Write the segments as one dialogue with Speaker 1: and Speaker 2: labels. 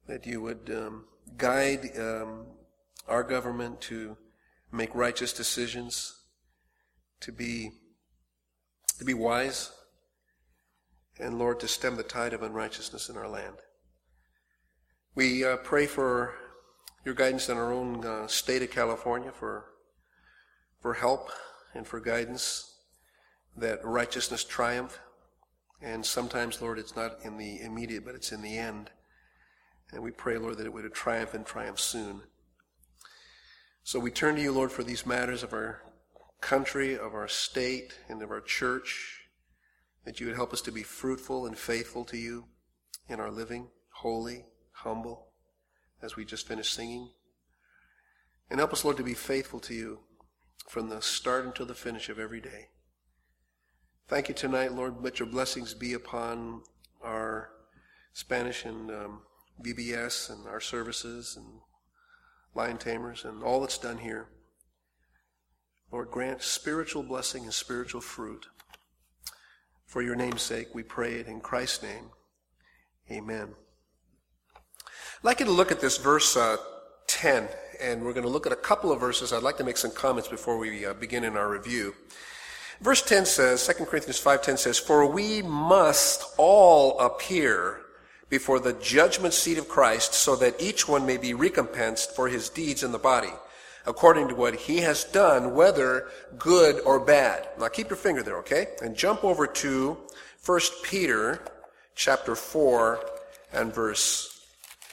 Speaker 1: that you would guide our government to make righteous decisions, to be wise, and Lord, to stem the tide of unrighteousness in our land. We pray for your guidance in our own state of California, for help and for guidance, that righteousness triumph. And sometimes, Lord, it's not in the immediate, but it's in the end. And we pray, Lord, that it would triumph and triumph soon. So we turn to you, Lord, for these matters of our country, of our state, and of our church, that you would help us to be fruitful and faithful to you in our living, holy, humble, as we just finished singing. And help us, Lord, to be faithful to you from the start until the finish of every day. Thank you tonight, Lord. Let your blessings be upon our Spanish and VBS and our services and Lion Tamers and all that's done here. Lord, grant spiritual blessing and spiritual fruit. For your name's sake, we pray it in Christ's name. Amen. I'd like you to look at this verse 10, and we're going to look at a couple of verses. I'd like to make some comments before we begin in our review. Verse 10 says, 2 Corinthians 5:10 says, "For we must all appear before the judgment seat of Christ, so that each one may be recompensed for his deeds in the body, according to what he has done, whether good or bad." Now keep your finger there, okay? And jump over to 1 Peter chapter 4 and verse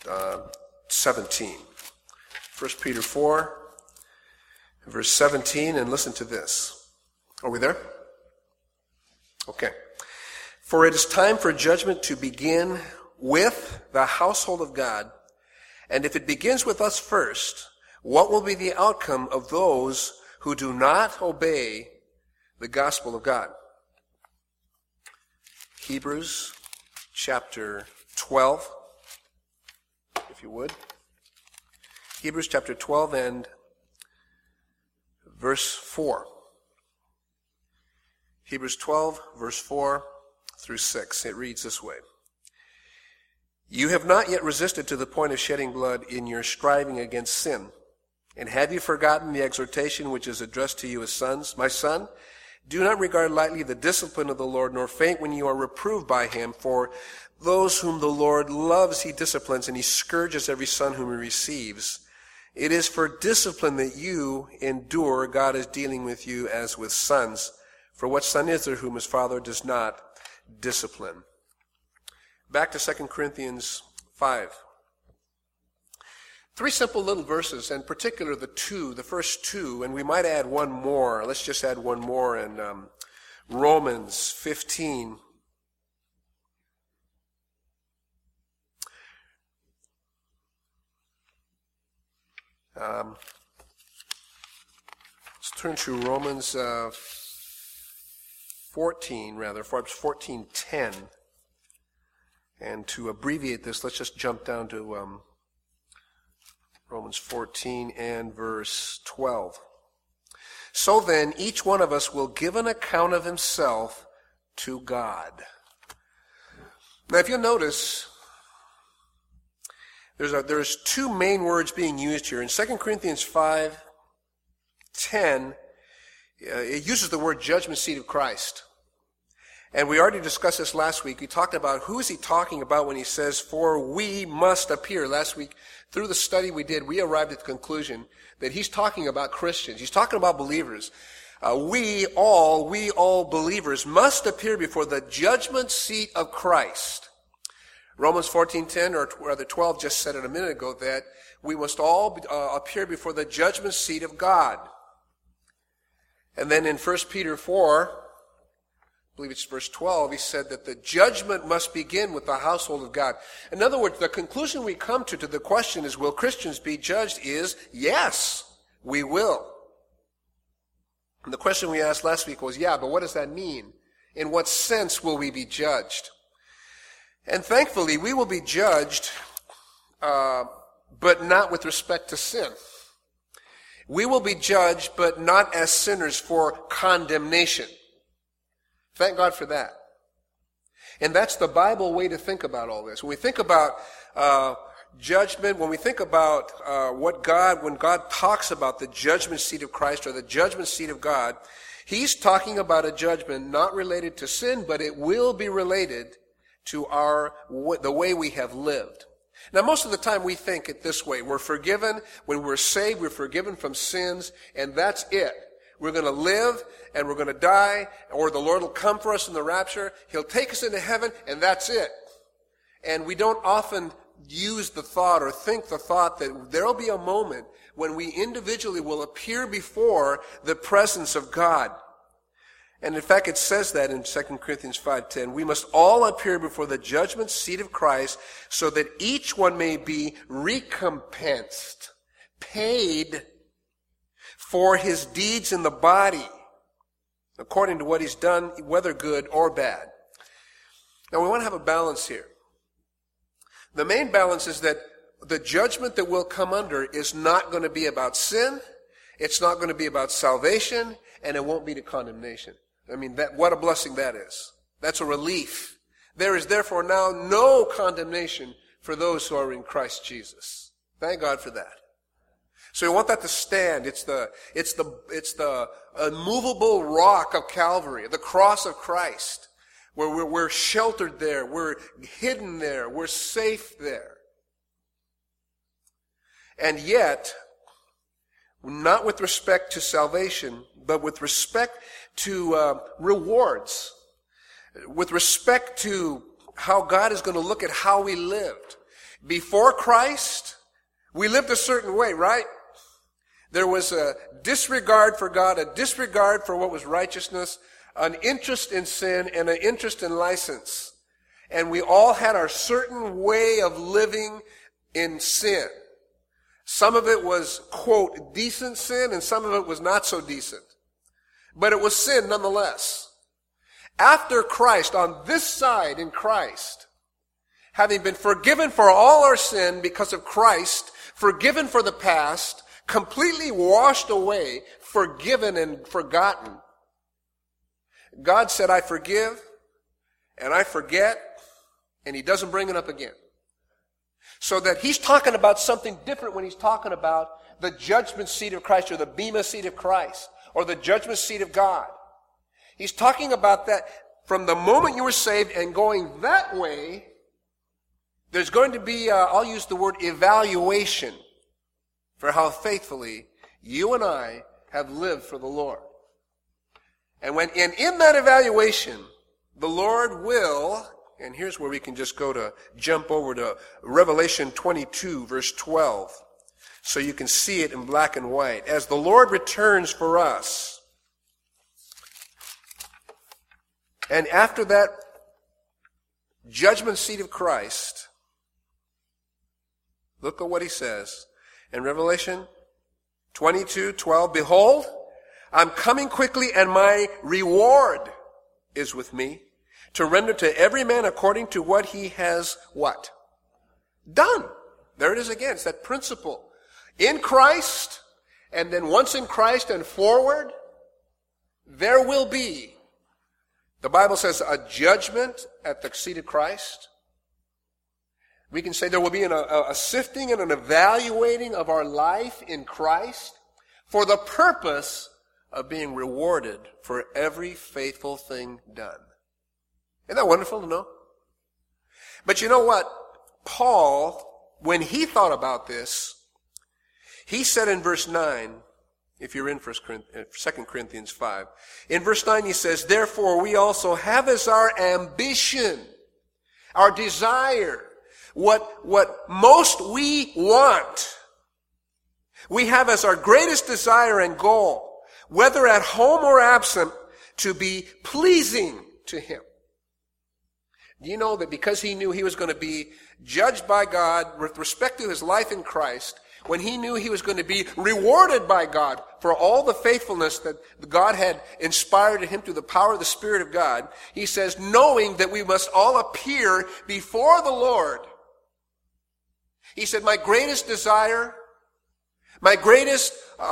Speaker 1: 17. 1 Peter 4, verse 17, and listen to this. Are we there? Okay. "For it is time for judgment to begin with the household of God, and if it begins with us first, what will be the outcome of those who do not obey the gospel of God?" Hebrews chapter 12, if you would. Hebrews chapter 12 and verse 4. Hebrews 12, verse 4 through 6. It reads this way. "You have not yet resisted to the point of shedding blood in your striving against sin. And have you forgotten the exhortation which is addressed to you as sons? My son, do not regard lightly the discipline of the Lord, nor faint when you are reproved by him. For those whom the Lord loves he disciplines, and he scourges every son whom he receives. It is for discipline that you endure. God is dealing with you as with sons. For what son is there whom his father does not discipline?" Back to 2 Corinthians 5. 3 simple little verses, in particular the first two, and we might add one more. Let's just add one more in Romans 15. Let's turn to Romans 14:10. And to abbreviate this, let's just jump down to Romans 14 and verse 12. "So then, each one of us will give an account of himself to God." Now, if you'll notice, there's two main words being used here. In 2 Corinthians 5:10, it uses the word judgment seat of Christ. And we already discussed this last week. We talked about who is he talking about when he says, "For we must appear." Last week, through the study we did, we arrived at the conclusion that he's talking about Christians. He's talking about believers. We all believers must appear before the judgment seat of Christ. Romans 14:10, or rather 12, just said it a minute ago, that we must all appear before the judgment seat of God. And then in 1 Peter 4, I believe it's verse 12, he said that the judgment must begin with the household of God. In other words, the conclusion we come to the question is, will Christians be judged, is yes, we will. And the question we asked last week was, but what does that mean? In what sense will we be judged? And thankfully, we will be judged, but not with respect to sin. We will be judged, but not as sinners for condemnation. Thank God for that. And that's the Bible way to think about all this. When we think about judgment, when we think about when God talks about the judgment seat of Christ or the judgment seat of God, he's talking about a judgment not related to sin, but it will be related to the way we have lived. Now, most of the time we think it this way. We're forgiven. When we're saved, we're forgiven from sins, and that's it. We're going to live, and we're going to die, or the Lord will come for us in the rapture. He'll take us into heaven, and that's it. And we don't often use the thought or think the thought that there will be a moment when we individually will appear before the presence of God. And in fact, it says that in 2 Corinthians 5:10, we must all appear before the judgment seat of Christ so that each one may be recompensed, paid for his deeds in the body, according to what he's done, whether good or bad. Now, we want to have a balance here. The main balance is that the judgment that we'll come under is not going to be about sin, it's not going to be about salvation, and it won't be to condemnation. I mean, what a blessing that is. That's a relief. There is therefore now no condemnation for those who are in Christ Jesus. Thank God for that. So we want that to stand. It's the immovable rock of Calvary, the cross of Christ, where we're sheltered there, we're hidden there, we're safe there. And yet, not with respect to salvation, but with respect to rewards, with respect to how God is going to look at how we lived. Before Christ, we lived a certain way, right? There was a disregard for God, a disregard for what was righteousness, an interest in sin, and an interest in license. And we all had our certain way of living in sin. Some of it was, quote, decent sin, and some of it was not so decent. But it was sin nonetheless. After Christ, on this side in Christ, having been forgiven for all our sin because of Christ, forgiven for the past, completely washed away, forgiven and forgotten, God said, I forgive, and I forget, and he doesn't bring it up again. So that he's talking about something different when he's talking about the judgment seat of Christ or the bema seat of Christ or the judgment seat of God. He's talking about that from the moment you were saved and going that way, there's going to be, I'll use the word evaluation for how faithfully you and I have lived for the Lord. And in that evaluation, the Lord will, and here's where we can just jump over to Revelation 22, verse 12, so you can see it in black and white. As the Lord returns for us, and after that judgment seat of Christ, look at what he says in Revelation 22:12. Behold, I'm coming quickly, and my reward is with me, to render to every man according to what he has what? Done. There it is again. It's that principle. In Christ, and then once in Christ and forward, there will be, the Bible says, a judgment at the seat of Christ. We can say there will be a sifting and an evaluating of our life in Christ for the purpose of being rewarded for every faithful thing done. Isn't that wonderful to know? But you know what? Paul, when he thought about this, he said in verse 9, if you're in 2 Corinthians 5, in verse 9 he says, therefore we also have as our ambition, our desire, what most we want, we have as our greatest desire and goal, whether at home or absent, to be pleasing to him. Do you know that because he knew he was going to be judged by God with respect to his life in Christ, when he knew he was going to be rewarded by God for all the faithfulness that God had inspired in him through the power of the Spirit of God, he says, knowing that we must all appear before the Lord, he said, my greatest desire, my greatest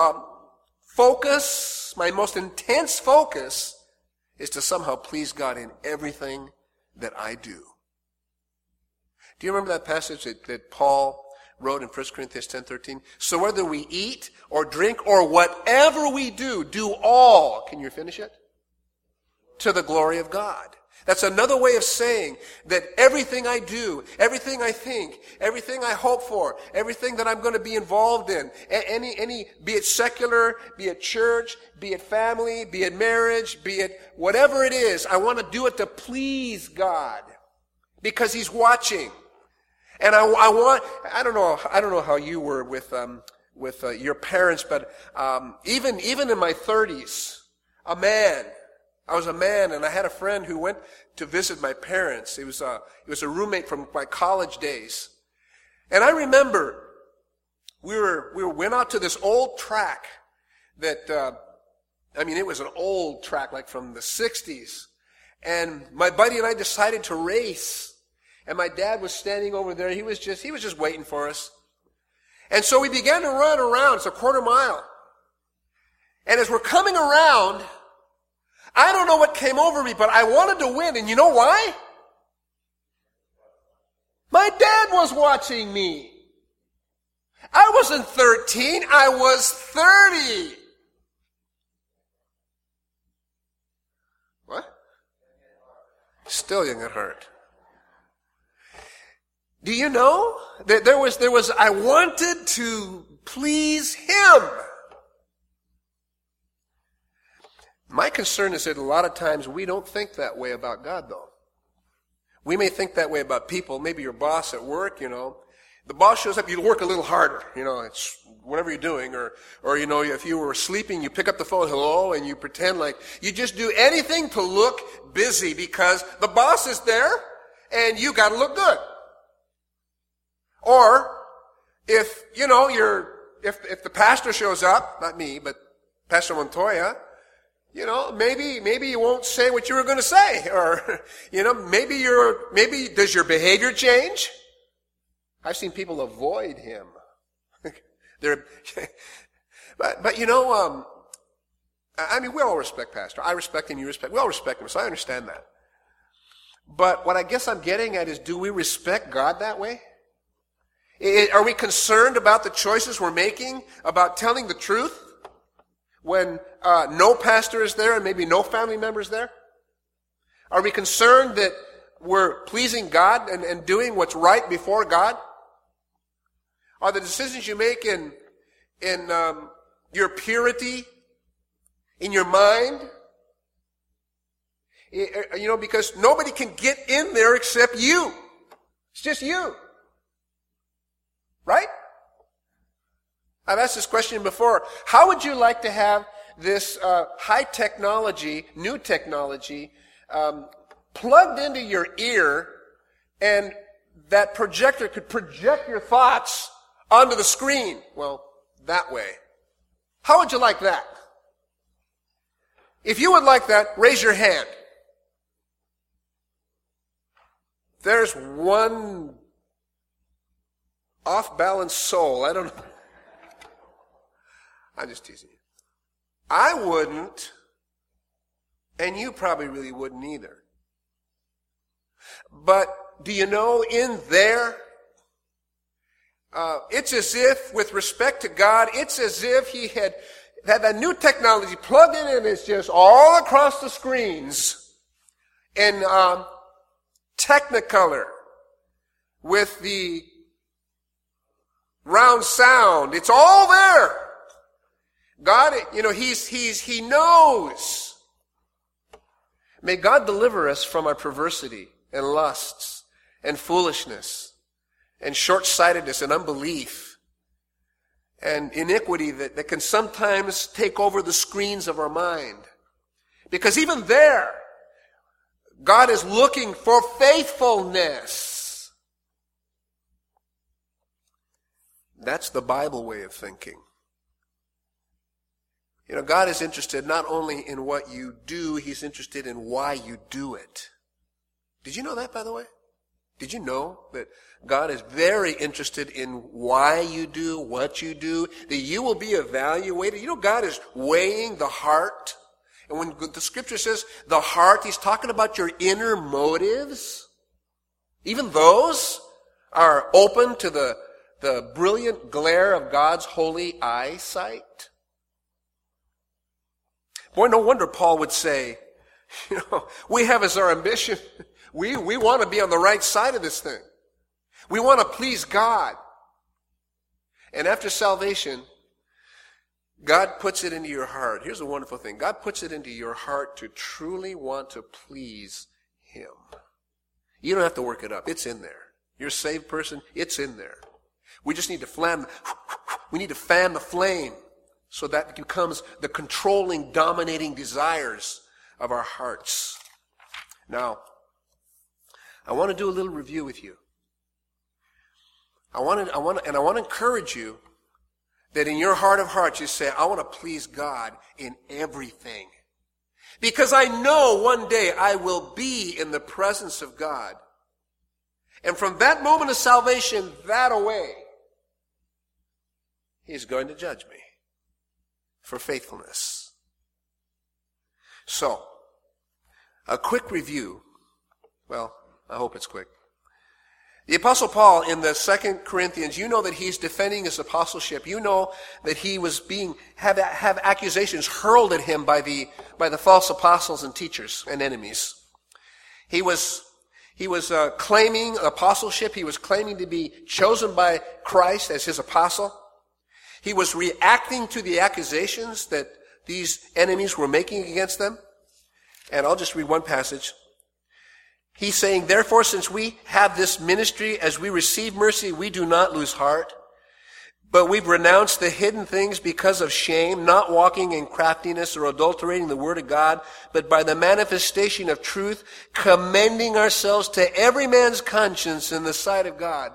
Speaker 1: focus, my most intense focus is to somehow please God in everything that I do. Do you remember that passage that Paul wrote in 1 Corinthians 10:13. So whether we eat or drink or whatever we do all, can you finish it? To the glory of God. That's another way of saying that everything I do, everything I think, everything I hope for, everything that I'm going to be involved in, be it secular, be it church, be it family, be it marriage, be it whatever it is, I want to do it to please God because He's watching. And I don't know how you were with your parents, but even in my 30s, I was a man, and I had a friend who went to visit my parents. He was a roommate from my college days. And I remember we went out to this old track that, it was an old track, like from the 60s. And my buddy and I decided to race. And my dad was standing over there. He was just waiting for us. And so we began to run around. It's a quarter mile. And as we're coming around, I don't know what came over me, but I wanted to win. And you know why? My dad was watching me. I wasn't 13, I was 30. What? Still young at heart. Do you know that there was I wanted to please Him. My concern is that a lot of times we don't think that way about God, though. We may think that way about people. Maybe your boss at work, the boss shows up, you work a little harder, it's whatever you're doing, or if you were sleeping, you pick up the phone, hello, and you pretend like you just do anything to look busy because the boss is there and you got to look good. Or if if the pastor shows up, not me, but Pastor Montoya, maybe you won't say what you were going to say, or maybe does your behavior change? I've seen people avoid him. but we all respect Pastor. I respect him, you respect. We all respect him, so I understand that. But what I guess I'm getting at is, do we respect God that way? Are we concerned about the choices we're making, about telling the truth when no pastor is there and maybe no family member is there? Are we concerned that we're pleasing God and doing what's right before God? Are the decisions you make in your purity, in your mind? Because nobody can get in there except you. It's just you. Right? I've asked this question before. How would you like to have this high technology, new technology, plugged into your ear, and that projector could project your thoughts onto the screen? Well, that way. How would you like that? If you would like that, raise your hand. There's one off-balance soul. I don't know. I'm just teasing you. I wouldn't, and you probably really wouldn't either. But do you know, in there, it's as if, with respect to God, it's as if He had that new technology plugged in, and it's just all across the screens in Technicolor with the round sound. It's all there. God, He knows. May God deliver us from our perversity and lusts and foolishness and short-sightedness and unbelief and iniquity that can sometimes take over the screens of our mind. Because even there, God is looking for faithfulness. That's the Bible way of thinking. God is interested not only in what you do, He's interested in why you do it. Did you know that, by the way? Did you know that God is very interested in why you do what you do, that you will be evaluated? God is weighing the heart. And when the scripture says the heart, He's talking about your inner motives. Even those are open to the the brilliant glare of God's holy eyesight? Boy, no wonder Paul would say, we have as our ambition, we want to be on the right side of this thing. We want to please God. And after salvation, God puts it into your heart. Here's a wonderful thing. God puts it into your heart to truly want to please Him. You don't have to work it up. It's in there. You're a saved person. It's in there. We just need to fan the flame so that it becomes the controlling, dominating desires of our hearts. Now, I want to do a little review with you. I want to encourage you that in your heart of hearts you say, I want to please God in everything. Because I know one day I will be in the presence of God. And from that moment of salvation, that away, He's going to judge me for faithfulness. So, a quick review. Well, I hope it's quick. The Apostle Paul in the 2 Corinthians, you know that he's defending his apostleship. You know that he was have accusations hurled at him by the false apostles and teachers and enemies. He was claiming apostleship. He was claiming to be chosen by Christ as his apostle. He was reacting to the accusations that these enemies were making against them. And I'll just read one passage. He's saying, therefore, since we have this ministry, as we receive mercy, we do not lose heart. But we've renounced the hidden things because of shame, not walking in craftiness or adulterating the word of God, but by the manifestation of truth, commending ourselves to every man's conscience in the sight of God.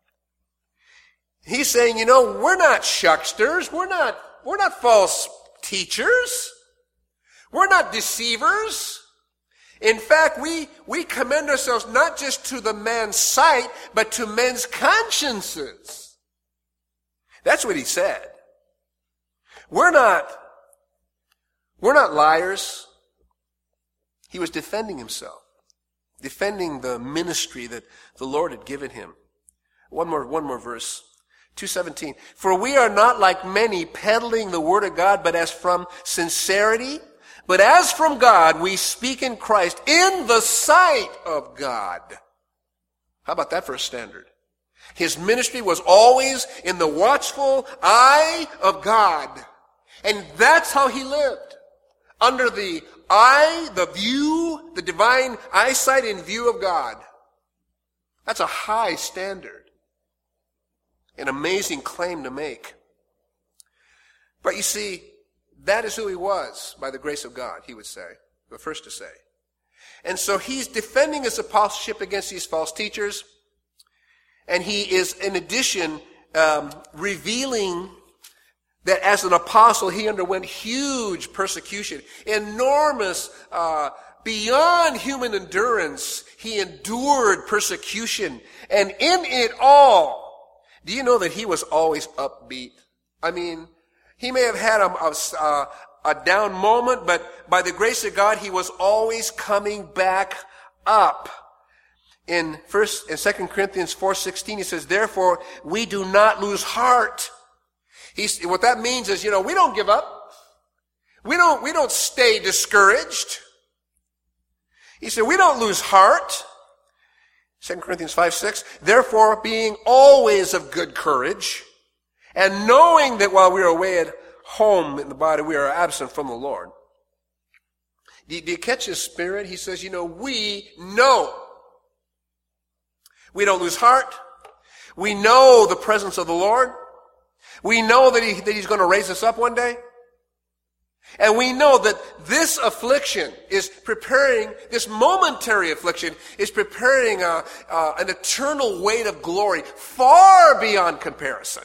Speaker 1: He's saying, we're not shucksters. We're not false teachers. We're not deceivers. In fact, we commend ourselves not just to the man's sight, but to men's consciences. That's what he said. We're not liars. He was defending himself, defending the ministry that the Lord had given him. One more verse. 2:17. For we are not like many peddling the word of God, but as from sincerity. But as from God, we speak in Christ in the sight of God. How about that for a standard? His ministry was always in the watchful eye of God. And that's how he lived. Under the eye, the view, the divine eyesight and view of God. That's a high standard. An amazing claim to make. But you see, that is who he was, by the grace of God, he would say, the first to say. And so he's defending his apostleship against these false teachers. And he is, in addition, revealing that as an apostle, he underwent huge persecution, enormous, beyond human endurance. He endured persecution. And in it all, do you know that he was always upbeat? I mean, he may have had a down moment, but by the grace of God, he was always coming back up. In 2 Corinthians 4:16, he says, therefore, we do not lose heart. What that means is, we don't give up. We don't stay discouraged. He said, we don't lose heart. 2 Corinthians 5:6, therefore, being always of good courage, and knowing that while we are away at home in the body, we are absent from the Lord. Do you catch his spirit? He says, we know. We don't lose heart. We know the presence of the Lord. We know that He's going to raise us up one day. And we know that this affliction is preparing, this momentary affliction is preparing an eternal weight of glory far beyond comparison.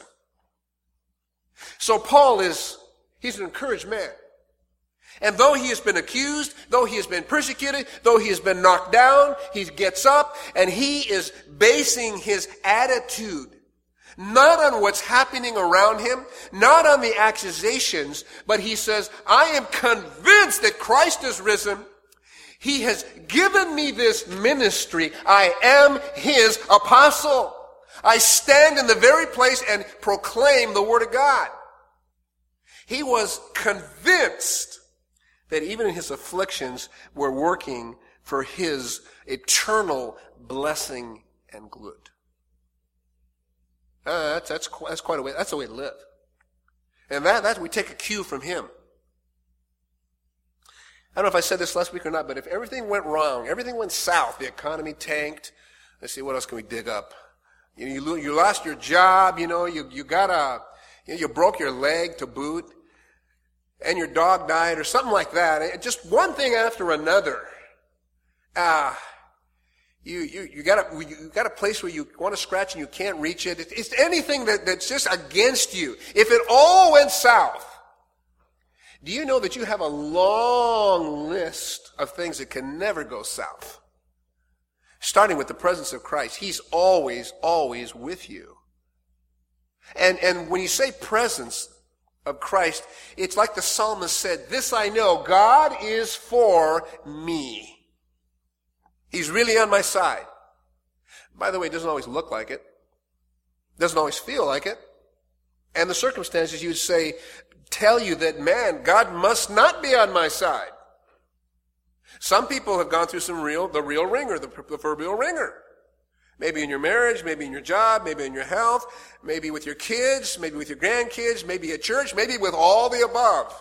Speaker 1: So Paul he's an encouraged man. And though he has been accused, though he has been persecuted, though he has been knocked down, he gets up and he is basing his attitude not on what's happening around him, not on the accusations, but he says, I am convinced that Christ is risen. He has given me this ministry. I am His apostle. I stand in the very place and proclaim the word of God. He was convinced that even in his afflictions were working for his eternal blessing and good. That's quite a way. That's a way to live. And that we take a cue from him. I don't know if I said this last week or not, but if everything went wrong, everything went south, the economy tanked. Let's see, what else can we dig up? You lost your job, you broke your leg to boot, and your dog died, or something like that. Just one thing after another. You got a place where you want to scratch and you can't reach it. It's anything that's just against you. If it all went south, do you know that you have a long list of things that can never go south? Starting with the presence of Christ. He's always, always with you. And when you say presence of Christ, it's like the psalmist said, this I know, God is for me. He's really on my side. By the way, it doesn't always look like it. Doesn't always feel like it. And the circumstances, you would say, tell you that, man, God must not be on my side. Some people have gone through the real ringer, the proverbial ringer. Maybe in your marriage, maybe in your job, maybe in your health, maybe with your kids, maybe with your grandkids, maybe at church, maybe with all the above.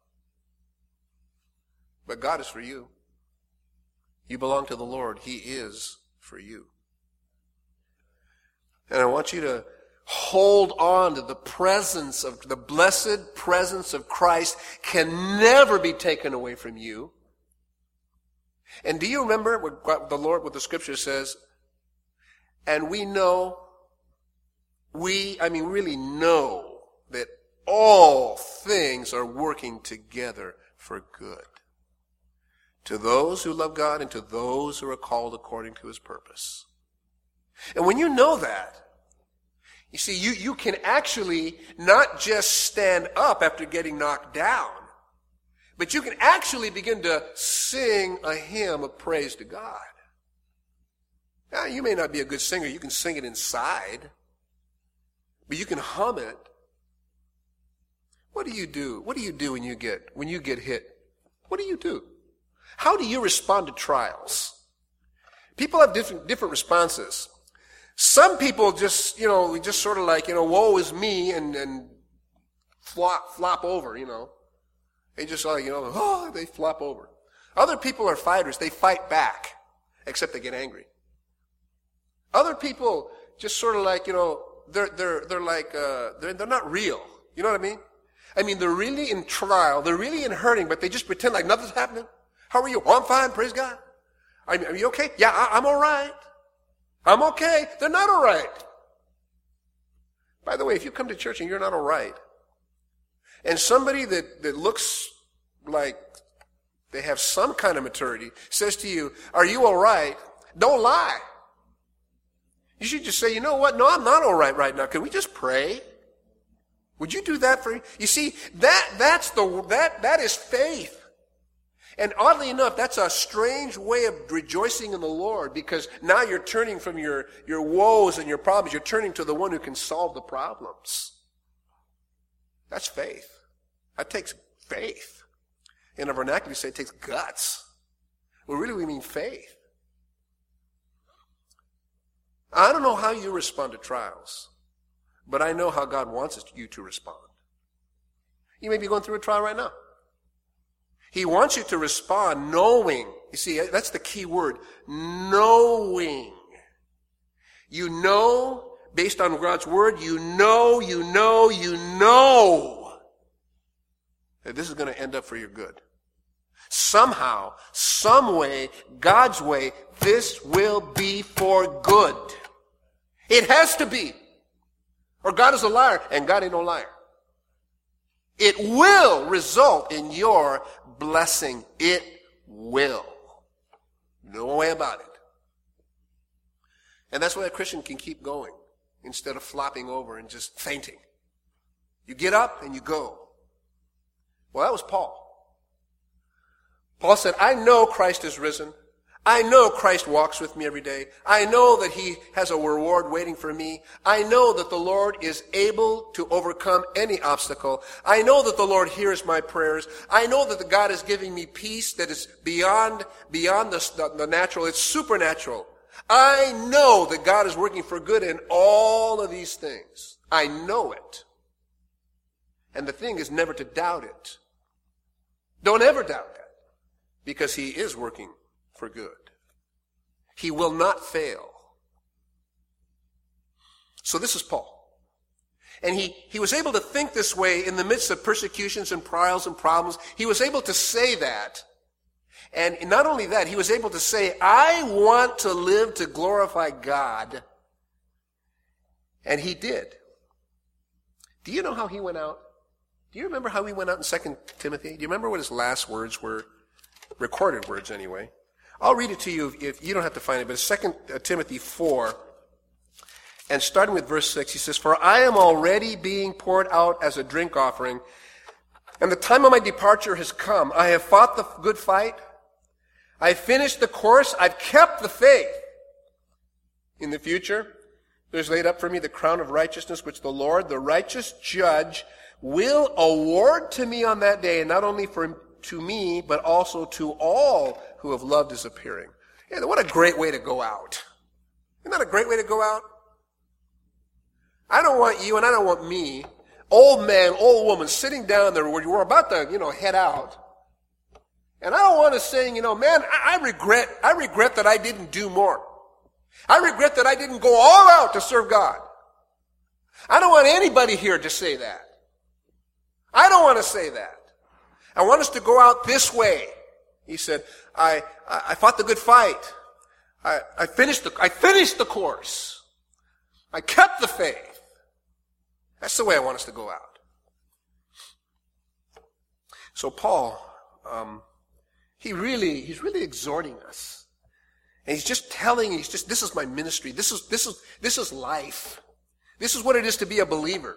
Speaker 1: But God is for you. You belong to the Lord. He is for you. And I want you to hold on to the blessed presence of Christ can never be taken away from you. And do you remember what the scripture says? And we really know that all things are working together for good. To those who love God and to those who are called according to his purpose. And when you know that, you see, you can actually not just stand up after getting knocked down, but you can actually begin to sing a hymn of praise to God. Now, you may not be a good singer. You can sing it inside, but you can hum it. What do you do? What do you do when you get hit? What do you do? How do you respond to trials? People have different responses. Some people just sort of like, woe is me and flop over, They just like, they flop over. Other people are fighters. They fight back, except they get angry. Other people just sort of like, they're not real. You know what I mean? I mean, they're really in trial. They're really in hurting, but they just pretend like nothing's happening. How are you? Oh, I'm fine, praise God. Are you okay? Yeah, I'm all right. I'm okay. They're not all right. By the way, if you come to church and you're not all right, and somebody that looks like they have some kind of maturity says to you, are you all right? Don't lie. You should just say, you know what? No, I'm not all right now. Can we just pray? Would you do that for me? You see, that is faith. And oddly enough, that's a strange way of rejoicing in the Lord, because now you're turning from your woes and your problems. You're turning to the one who can solve the problems. That's faith. That takes faith. In our vernacular, we say it takes guts. Well, really, we mean faith. I don't know how you respond to trials, but I know how God wants you to respond. You may be going through a trial right now. He wants you to respond knowing. You see, that's the key word. Knowing. You know, based on God's word, you know that this is going to end up for your good. Somehow, some way, God's way, this will be for good. It has to be. Or God is a liar, and God ain't no liar. It will result in your blessing. It will. No way about it. And that's why a Christian can keep going instead of flopping over and just fainting. You get up and you go. Well, that was Paul. Paul said, I know Christ is risen. I know Christ walks with me every day. I know that he has a reward waiting for me. I know that the Lord is able to overcome any obstacle. I know that the Lord hears my prayers. I know that the God is giving me peace that is beyond the natural. It's supernatural. I know that God is working for good in all of these things. I know it. And the thing is never to doubt it. Don't ever doubt that, because he is working for good. He will not fail. So this is Paul. And he was able to think this way in the midst of persecutions and trials and problems. He was able to say that. And not only that, he was able to say, I want to live to glorify God. And he did. Do you know how he went out? Do you remember how he went out in 2 Timothy? Do you remember what his last words were? Recorded words, anyway. I'll read it to you if you don't have to find it, but it's 2 Timothy 4. And starting with verse 6, he says, For I am already being poured out as a drink offering, and the time of my departure has come. I have fought the good fight. I have finished the course. I've kept the faith. In the future, there's laid up for me the crown of righteousness, which the Lord, the righteous judge, will award to me on that day, and not only to me, but also to all who have loved his appearing. Yeah, what a great way to go out. Isn't that a great way to go out? I don't want you and I don't want me, old man, old woman, sitting down there where we're about to, head out. And I don't want us saying, man, I regret that I didn't do more. I regret that I didn't go all out to serve God. I don't want anybody here to say that. I don't want to say that. I want us to go out this way. He said, I fought the good fight. I finished the course. I kept the faith. That's the way I want us to go out. So Paul, he's really exhorting us. And he's just telling, this is my ministry. This is life. This is what it is to be a believer.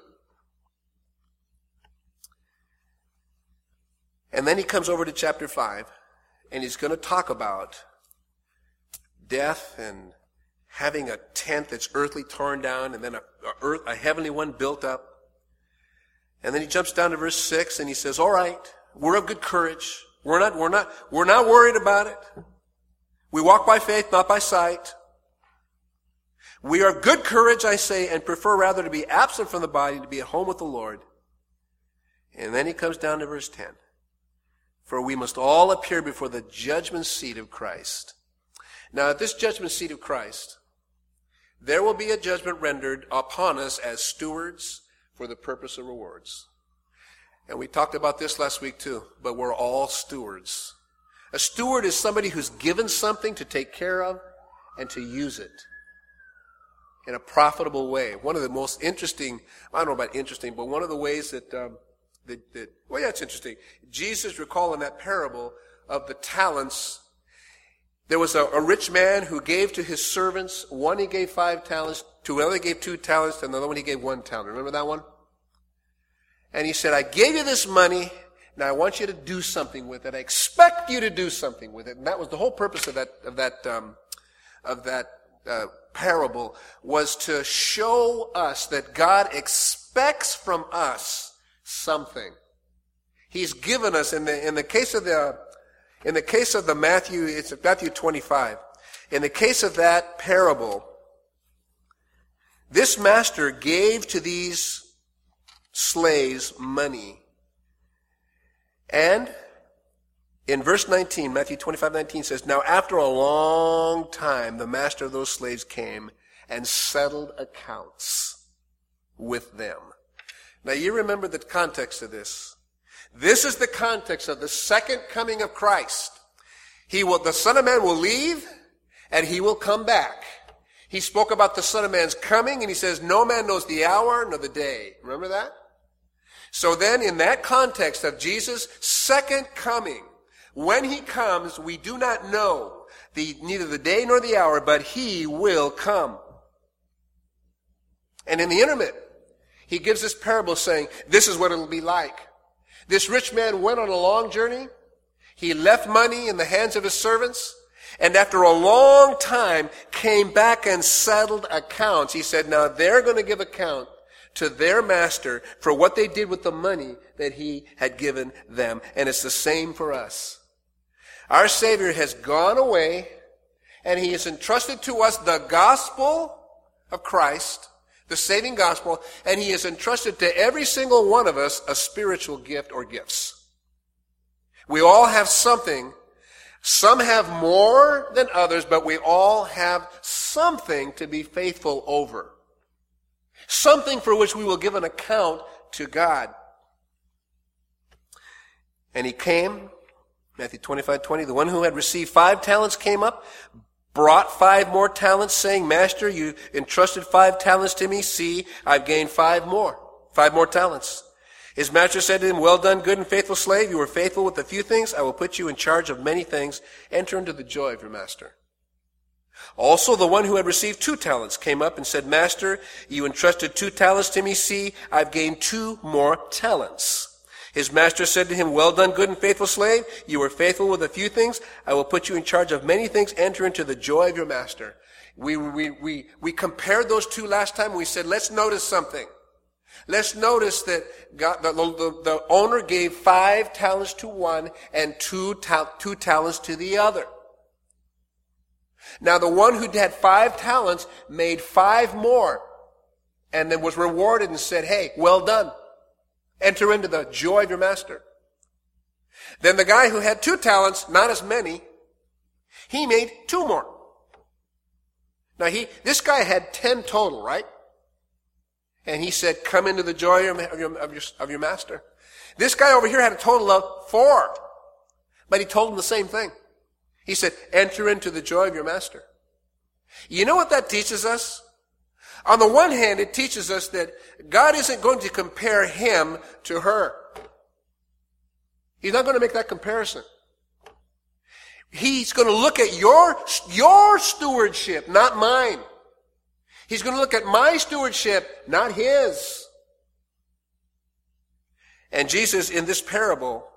Speaker 1: And then he comes over to chapter 5, and he's going to talk about death and having a tent that's earthly torn down, and then a heavenly one built up. And then he jumps down to verse 6, and he says, all right, we're of good courage. We're not worried about it. We walk by faith, not by sight. We are of good courage, I say, and prefer rather to be absent from the body, to be at home with the Lord. And then he comes down to verse 10. For we must all appear before the judgment seat of Christ. Now, at this judgment seat of Christ, there will be a judgment rendered upon us as stewards for the purpose of rewards. And we talked about this last week too, but we're all stewards. A steward is somebody who's given something to take care of and to use it in a profitable way. One of the most interesting, I don't know about interesting, but one of the ways that it's interesting. Jesus, recall in that parable of the talents, there was a rich man who gave to his servants. One he gave 5 talents, to another he gave 2 talents, to another one he gave 1 talent. Remember that one? And he said, I gave you this money, now I want you to do something with it. I expect you to do something with it. And that was the whole purpose of that parable, was to show us that God expects from us something. He's given us in the case of the Matthew, it's Matthew 25. In the case of that parable, this master gave to these slaves money. And in verse 19, Matthew 25:19 says, Now after a long time, the master of those slaves came and settled accounts with them. Now you remember the context of this. This is the context of the second coming of Christ. The Son of Man will leave and he will come back. He spoke about the Son of Man's coming and he says, no man knows the hour nor the day. Remember that? So then in that context of Jesus' second coming, when he comes, we do not know neither the day nor the hour, but he will come. And in the intermit, he gives this parable saying, this is what it'll be like. This rich man went on a long journey. He left money in the hands of his servants. and after a long time came back and settled accounts. He said, now they're going to give account to their master for what they did with the money that he had given them. And it's the same for us. Our Savior has gone away, and he has entrusted to us the gospel of Christ, the saving gospel, and he has entrusted to every single one of us a spiritual gift or gifts. We all have something. Some have more than others, but we all have something to be faithful over. Something for which we will give an account to God. And he came, Matthew 25:20, the one who had received 5 talents came up, brought 5 more talents, saying, Master, you entrusted 5 talents to me. See, I've gained 5 more talents. His master said to him, well done, good and faithful slave. You were faithful with a few things. I will put you in charge of many things. Enter into the joy of your master. Also, the one who had received 2 talents came up and said, Master, you entrusted 2 talents to me. See, I've gained 2 more talents. His master said to him, well done, good and faithful slave. You were faithful with a few things. I will put you in charge of many things. Enter into the joy of your master. We compared those 2 last time. We said, let's notice something. Let's notice that God, the owner gave 5 talents to one and 2 talents to the other. Now the one who had 5 talents made 5 more and then was rewarded and said, hey, well done. Enter into the joy of your master. Then the guy who had 2 talents, not as many, he made 2 more. Now this guy had 10 total, right? And he said, come into the joy of your master. This guy over here had a total of 4. But he told him the same thing. He said, enter into the joy of your master. You know what that teaches us? On the one hand, it teaches us that God isn't going to compare him to her. He's not going to make that comparison. He's going to look at your stewardship, not mine. He's going to look at my stewardship, not his. And Jesus, in this parable,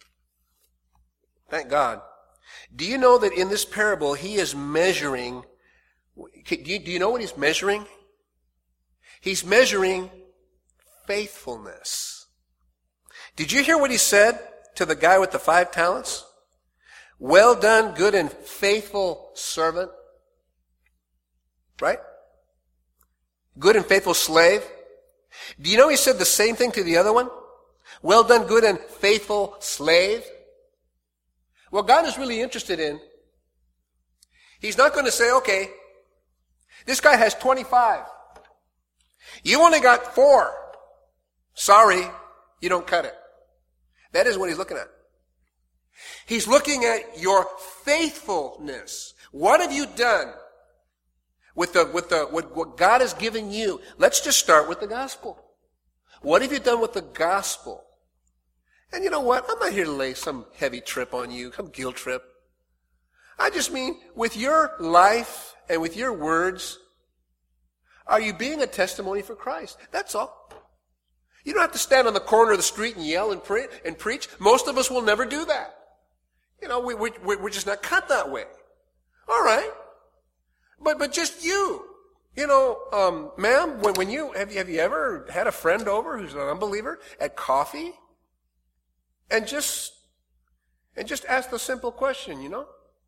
Speaker 1: thank God, do you know that in this parable, he is measuring, do you know what he's measuring? He's measuring faithfulness. Did you hear what he said to the guy with the 5 talents? Well done, good and faithful servant. Right? Good and faithful slave. Do you know he said the same thing to the other one? Well done, good and faithful slave. What God is really interested in, he's not going to say, okay, this guy has 25. You only got 4. Sorry, you don't cut it. That is what he's looking at. He's looking at your faithfulness. What have you done with what God has given you? Let's just start with the gospel. What have you done with the gospel? And you know what? I'm not here to lay some heavy trip on you, some guilt trip. I just mean, with your life and with your words, are you being a testimony for Christ? That's all. You don't have to stand on the corner of the street and yell and preach. Most of us will never do that. You know, we're just not cut that way. All right. But just you. You know, ma'am, when you, have you ever had a friend over who's an unbeliever at coffee? And just ask the simple question, you know?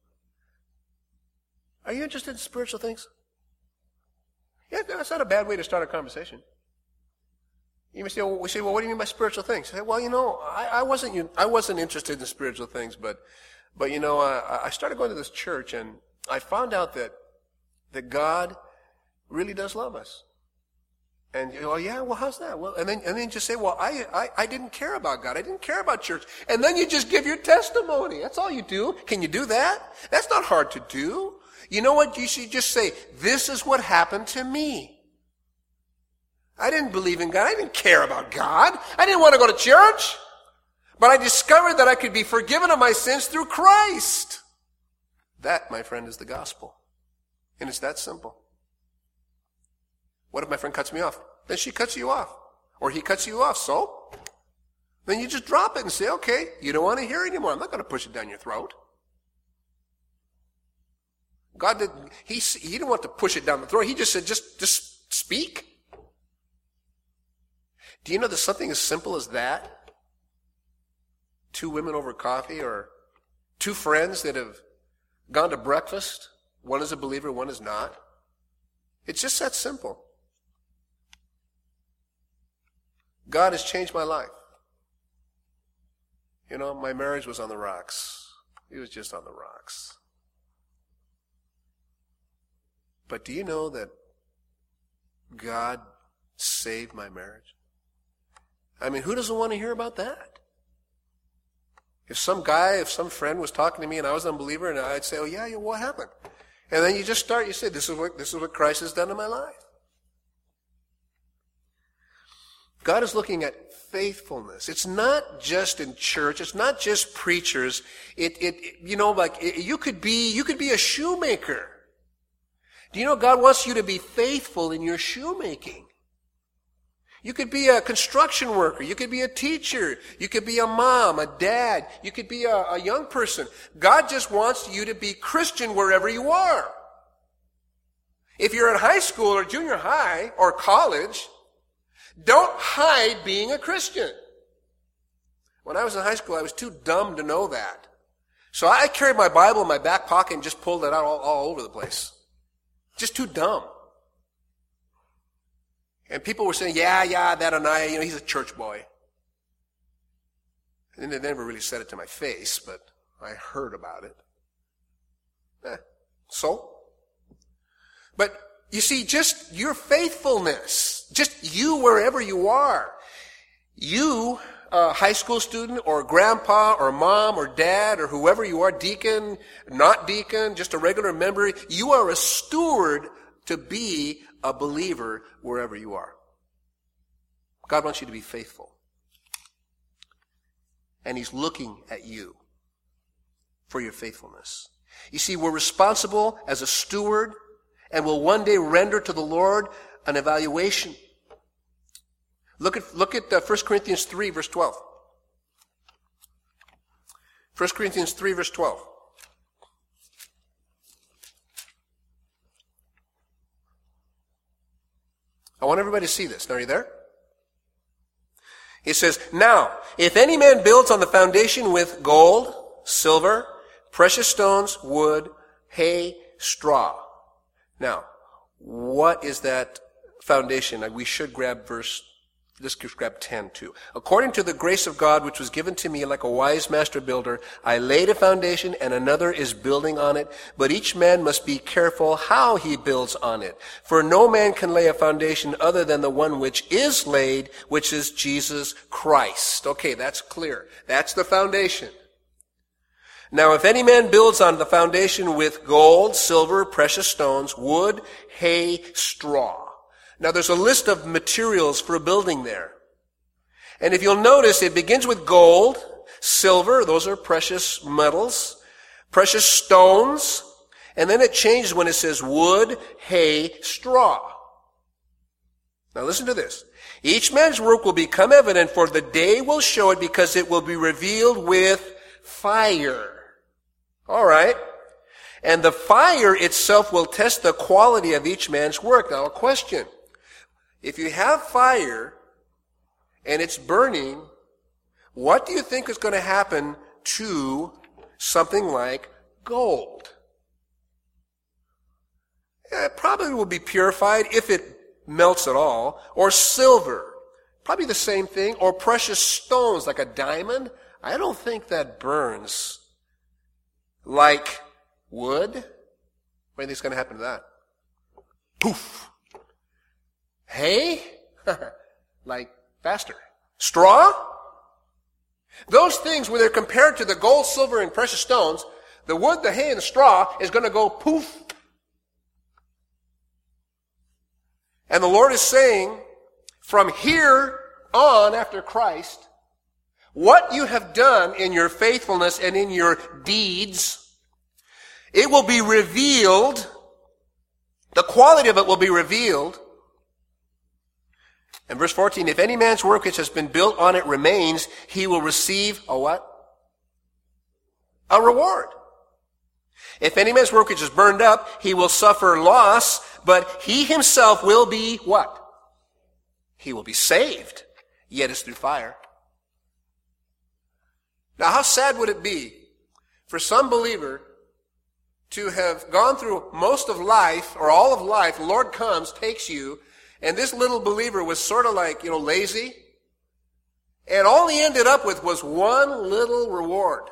Speaker 1: Are you interested in spiritual things? Yeah, that's not a bad way to start a conversation. You may say, well, what do you mean by spiritual things? I say, well, you know, I wasn't interested in spiritual things, but you know, I started going to this church and I found out that God really does love us. And you go, yeah, well, how's that? Well, and then just say, well, I didn't care about God. I didn't care about church. And then you just give your testimony. That's all you do. Can you do that? That's not hard to do. You know what? You should just say, this is what happened to me. I didn't believe in God. I didn't care about God. I didn't want to go to church. But I discovered that I could be forgiven of my sins through Christ. That, my friend, is the gospel. And it's that simple. What if my friend cuts me off? Then she cuts you off. Or he cuts you off, so? Then you just drop it and say, okay, you don't want to hear it anymore. I'm not going to push it down your throat. God didn't, he didn't want to push it down the throat. He just said, just speak. Do you know there's something as simple as that? 2 women over coffee, or 2 friends that have gone to breakfast. One is a believer, one is not. It's just that simple. God has changed my life. You know, my marriage was on the rocks. It was just on the rocks. But do you know that God saved my marriage? I mean, who doesn't want to hear about that? If some friend was talking to me and I was an unbeliever, and I'd say, oh yeah, what happened? And then you say, this is what Christ has done in my life. God is looking at faithfulness. It's not just in church. It's not just preachers. You could be a shoemaker. Do you know God wants you to be faithful in your shoemaking? You could be a construction worker. You could be a teacher. You could be a mom, a dad. You could be a young person. God just wants you to be Christian wherever you are. If you're in high school or junior high or college, don't hide being a Christian. When I was in high school, I was too dumb to know that. So I carried my Bible in my back pocket and just pulled it out all over the place. Just too dumb. And people were saying, yeah, that Anaya, he's a church boy. And they never really said it to my face, but I heard about it. So? But you see, just your faithfulness, just you wherever you are, you, high school student or grandpa or mom or dad or whoever you are, deacon, not deacon, just a regular member, you are a steward to be a believer wherever you are. God wants you to be faithful. And He's looking at you for your faithfulness. You see, we're responsible as a steward and will one day render to the Lord an evaluation. Look at 1 Corinthians 3, verse 12. 1 Corinthians 3, verse 12. I want everybody to see this. Now, are you there? It says, now, if any man builds on the foundation with gold, silver, precious stones, wood, hay, straw. Now, what is that foundation? We should grab let's grab 10 too. According to the grace of God which was given to me like a wise master builder, I laid a foundation and another is building on it, but each man must be careful how he builds on it. For no man can lay a foundation other than the one which is laid, which is Jesus Christ. Okay, that's clear. That's the foundation. Now, if any man builds on the foundation with gold, silver, precious stones, wood, hay, straw. Now, there's a list of materials for a building there. And if you'll notice, it begins with gold, silver, those are precious metals, precious stones, and then it changes when it says wood, hay, straw. Now, listen to this. Each man's work will become evident, for the day will show it, because it will be revealed with fire. All right. And the fire itself will test the quality of each man's work. Now, a question. If you have fire and it's burning, what do you think is going to happen to something like gold? It probably will be purified if it melts at all. Or silver. Probably the same thing. Or precious stones like a diamond. I don't think that burns like wood. What do you think is going to happen to that? Poof. Hay? Like faster. Straw? Those things, when they're compared to the gold, silver, and precious stones, the wood, the hay, and the straw is going to go poof. And the Lord is saying, from here on after Christ, what you have done in your faithfulness and in your deeds, it will be revealed. The quality of it will be revealed. And verse 14, if any man's work which has been built on it remains, he will receive a what? A reward. If any man's work which is burned up, he will suffer loss, but he himself will be what? He will be saved, yet it's through fire. Now, how sad would it be for some believer to have gone through most of life, or all of life, the Lord comes, takes you, and this little believer was sort of like, lazy, and all he ended up with was one little reward.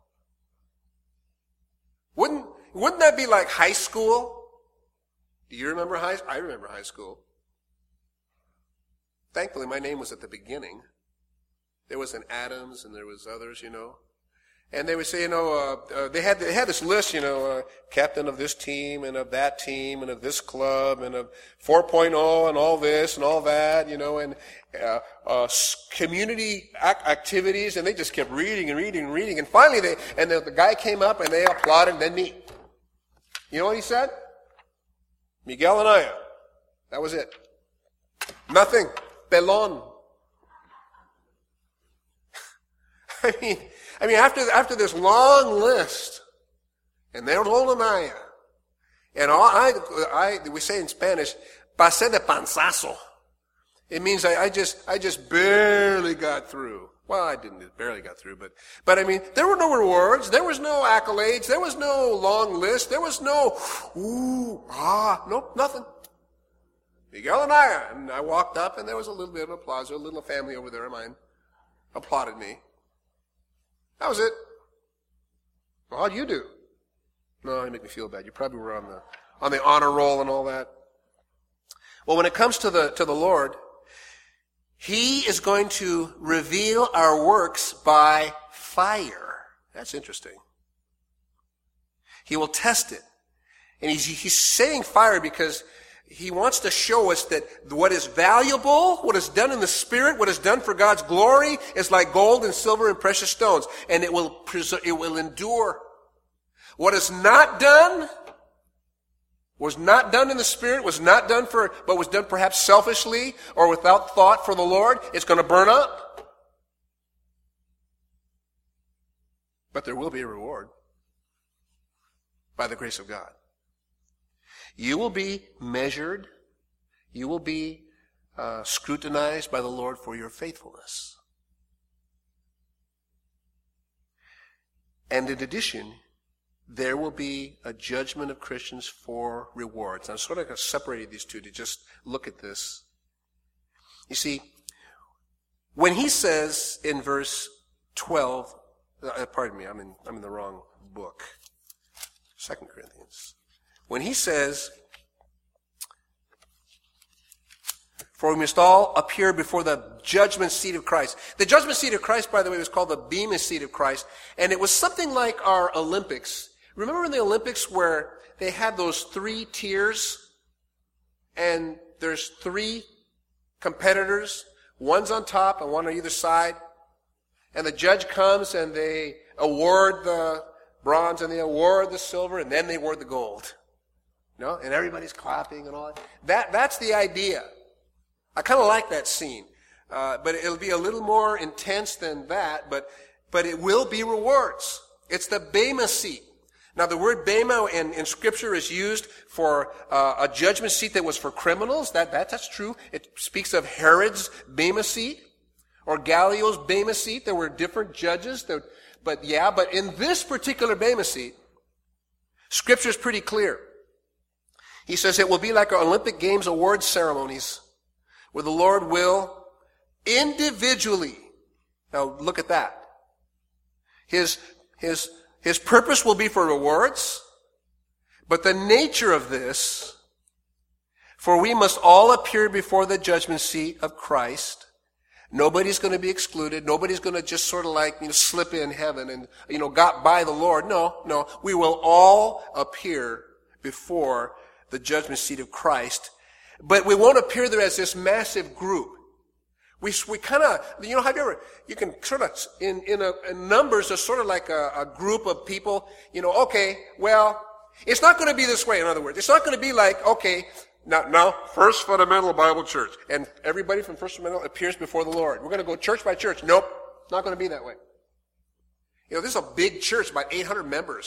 Speaker 1: Wouldn't that be like high school? Do you remember high school? I remember high school. Thankfully, my name was at the beginning. There was an Adams, and there was others, And they would say, they had this list, captain of this team, and of that team, and of this club, and of 4.0, and all this, and all that, and community activities, and they just kept reading and reading and reading, and finally the guy came up, and they applauded, and then me. You know what he said? Miguel Anaya. That was it. Nothing. Pelon. I mean, after this long list, and there's Anaya, and we say in Spanish, pasé de panzazo. It means I just barely got through. Well, I didn't barely got through, but I mean, there were no rewards, there was no accolades, there was no long list, there was no nothing. Miguel Anaya. And I walked up, and there was a little bit of applause. A little family over there of mine applauded me. That was it. Well, how'd you do? No, you make me feel bad. You probably were on the honor roll and all that. Well, when it comes to the Lord, He is going to reveal our works by fire. That's interesting. He will test it. And he's saying fire because He wants to show us that what is valuable, what is done in the Spirit, what is done for God's glory is like gold and silver and precious stones. And it will endure. What is not done, was not done in the Spirit, was not done but was done perhaps selfishly or without thought for the Lord, it's going to burn up. But there will be a reward by the grace of God. You will be measured. You will be scrutinized by the Lord for your faithfulness. And in addition, there will be a judgment of Christians for rewards. I'm sort of separated these two to just look at this. You see, when he says in verse 12, pardon me, I'm in the wrong book. 2 Corinthians. When he says, for we must all appear before the judgment seat of Christ. The judgment seat of Christ, by the way, was called the Bema seat of Christ. And it was something like our Olympics. Remember in the Olympics where they had those 3 tiers? And there's 3 competitors. One's on top and one on either side. And the judge comes and they award the bronze and they award the silver and then they award the gold. And everybody's clapping and all that. That's the idea. I kind of like that scene. But it'll be a little more intense than that, but it will be rewards. It's the Bema seat. Now the word Bema in Scripture is used for a judgment seat that was for criminals. That's true. It speaks of Herod's Bema seat or Gallio's Bema seat. There were different judges. But in this particular Bema seat, Scripture is pretty clear. He says it will be like our Olympic Games awards ceremonies where the Lord will individually, now look at that. His purpose will be for rewards, but the nature of this, for we must all appear before the judgment seat of Christ. Nobody's going to be excluded. Nobody's going to just sort of like, slip in heaven and, got by the Lord. No. We will all appear before the judgment seat of Christ. But we won't appear there as this massive group. We kind of, you can sort of, in numbers, there's sort of like a group of people, okay, well, it's not going to be this way, in other words. It's not going to be like, okay, now, First Fundamental Bible Church, and everybody from First Fundamental appears before the Lord. We're going to go church by church. Nope, not going to be that way. This is a big church, about 800 members.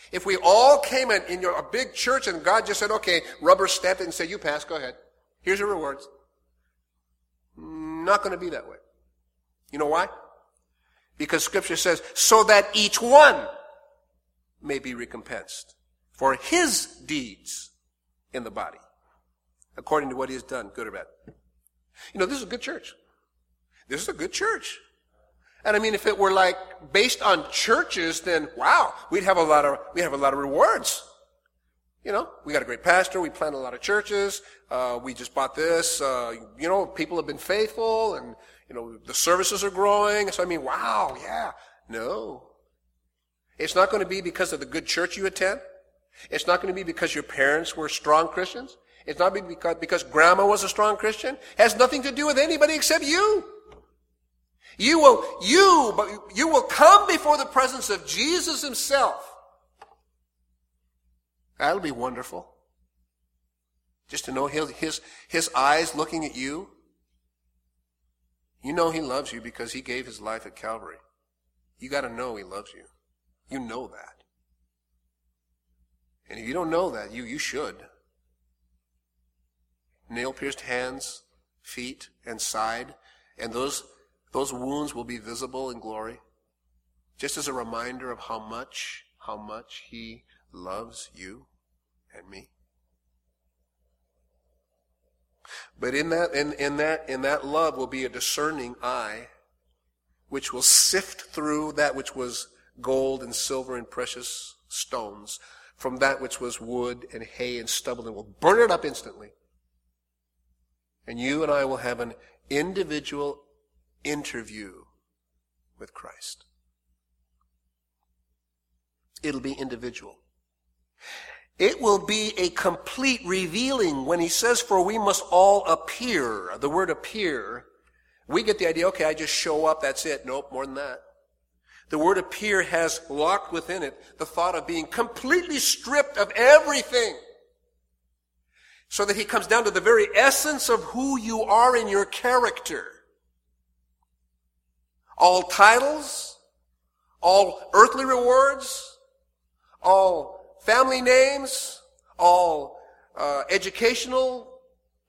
Speaker 1: If we all came in a big church and God just said, okay, rubber stamped it and said, you pass, go ahead. Here's your rewards. Not going to be that way. You know why? Because Scripture says, so that each one may be recompensed for his deeds in the body, according to what he has done, good or bad. You know, this is a good church. This is a good church. And I mean, if it were like based on churches, then wow, we'd have a lot of rewards. You know, we got a great pastor, we planted a lot of churches, we just bought this, you know, people have been faithful, and, you know, the services are growing. So I mean, wow, yeah. No. It's not going to be because of the good church you attend. It's not going to be because your parents were strong Christians. It's not because grandma was a strong Christian. It has nothing to do with anybody except you. You will come before the presence of Jesus himself. That'll be wonderful. Just to know his eyes looking at you. You know he loves you because he gave his life at Calvary. You got to know he loves you. You know that. And if you don't know that, you should. Nail-pierced hands, feet, and side, and those wounds will be visible in glory, just as a reminder of how much he loves you and me. But in that love will be a discerning eye, which will sift through that which was gold and silver and precious stones from that which was wood and hay and stubble, and will burn it up instantly. And you and I will have an individual interview with Christ. It'll be individual. It will be a complete revealing when he says, for we must all appear. The word appear, we get the idea, okay, I just show up, that's it. Nope, more than that. The word appear has locked within it the thought of being completely stripped of everything, so that he comes down to the very essence of who you are in your character. All titles, all earthly rewards, all family names, all educational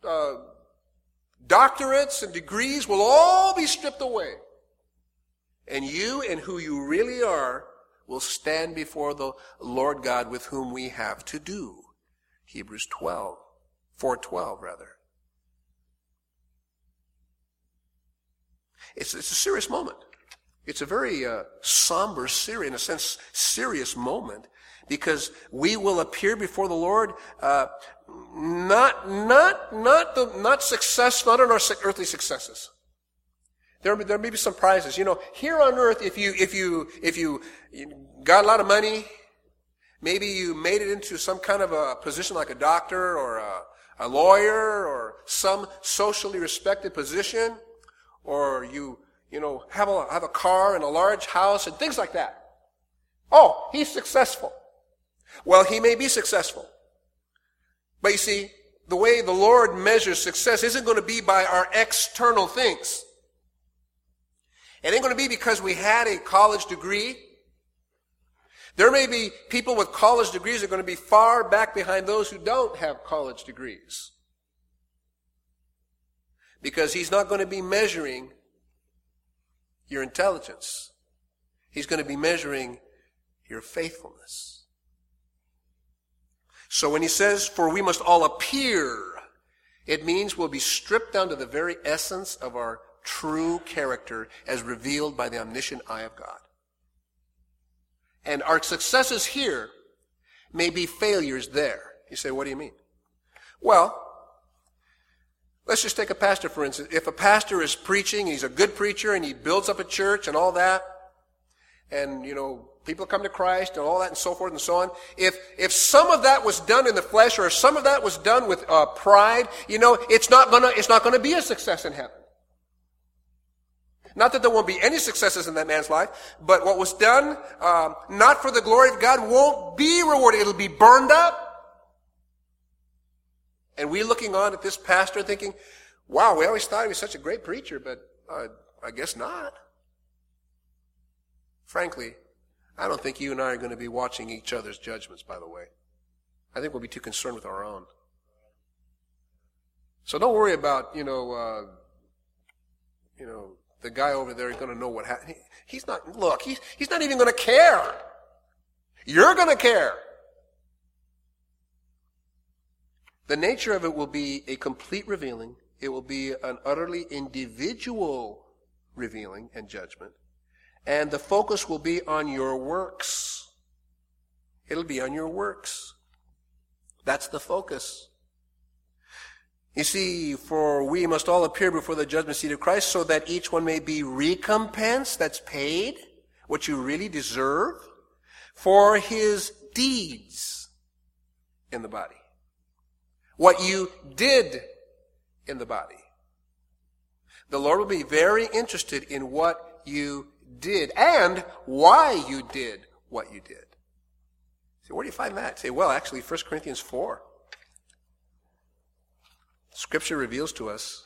Speaker 1: doctorates and degrees will all be stripped away. And you and who you really are will stand before the Lord God with whom we have to do. Hebrews 4:12 rather. It's a serious moment. It's a very somber, serious, in a sense, serious moment, because we will appear before the Lord not in our earthly successes. There may be some prizes. You know, here on earth, if you got a lot of money, maybe you made it into some kind of a position like a doctor or a lawyer or some socially respected position, or you have a car and a large house and things like that. Oh, he's successful. Well, he may be successful. But you see, the way the Lord measures success isn't going to be by our external things. It ain't going to be because we had a college degree. There may be people with college degrees that are going to be far back behind those who don't have college degrees. Because he's not going to be measuring your intelligence. He's going to be measuring your faithfulness. So when he says, for we must all appear, it means we'll be stripped down to the very essence of our true character as revealed by the omniscient eye of God. And our successes here may be failures there. You say, what do you mean? Well, let's just take a pastor, for instance. If a pastor is preaching, he's a good preacher, and he builds up a church and all that, and, people come to Christ and all that and so forth and so on. If some of that was done in the flesh, or if some of that was done with pride, it's not gonna be a success in heaven. Not that there won't be any successes in that man's life, but what was done, not for the glory of God, won't be rewarded. It'll be burned up. And we looking on at this pastor thinking, wow, we always thought he was such a great preacher, but I guess not. Frankly, I don't think you and I are going to be watching each other's judgments, by the way. I think we'll be too concerned with our own. So don't worry about, the guy over there is going to know what happened. He's not even going to care. You're going to care. The nature of it will be a complete revealing. It will be an utterly individual revealing and judgment. And the focus will be on your works. It'll be on your works. That's the focus. You see, for we must all appear before the judgment seat of Christ so that each one may be recompensed, that's paid, what you really deserve, for his deeds in the body. What you did in the body. The Lord will be very interested in what you did and why you did what you did. So where do you find that? Say, well, actually, 1 Corinthians 4. Scripture reveals to us.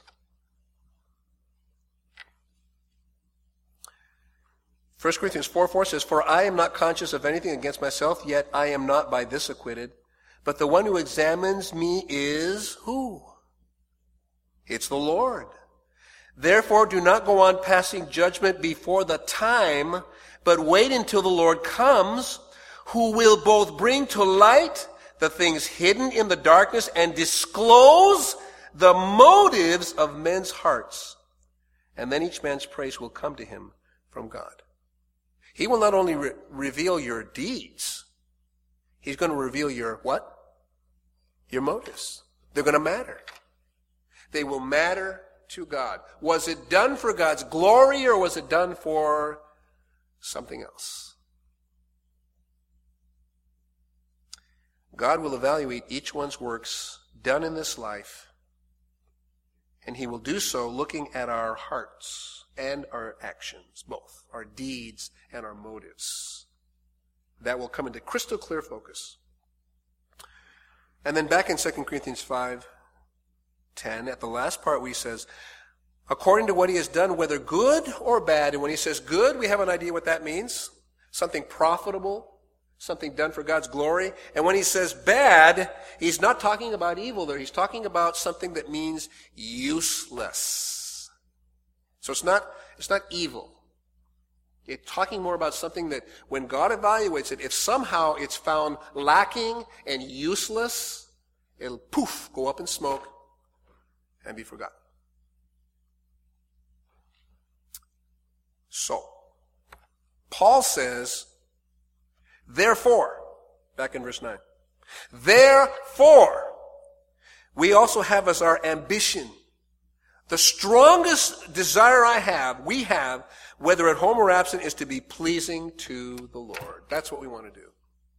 Speaker 1: 1 Corinthians 4:4 says, "For I am not conscious of anything against myself, yet I am not by this acquitted. But the one who examines me is who? It's the Lord. Therefore, do not go on passing judgment before the time, but wait until the Lord comes, who will both bring to light the things hidden in the darkness and disclose the motives of men's hearts. And then each man's praise will come to him from God." He will not only reveal your deeds, he's going to reveal your what? Your motives. They're going to matter. They will matter to God. Was it done for God's glory or was it done for something else? God will evaluate each one's works done in this life, and he will do so looking at our hearts and our actions, both our deeds and our motives. That will come into crystal clear focus. And then back in 2 Corinthians 5:10, at the last part, he says, according to what he has done, whether good or bad. And when he says good, we have an idea what that means. Something profitable, something done for God's glory. And when he says bad, he's not talking about evil there. He's talking about something that means useless. So it's not evil. It's talking more about something that when God evaluates it, if somehow it's found lacking and useless, it'll poof, go up in smoke and be forgotten. So, Paul says, therefore, back in verse 9, therefore, we also have as our ambition, the strongest desire we have, whether at home or absent, is to be pleasing to the Lord. That's what we want to do.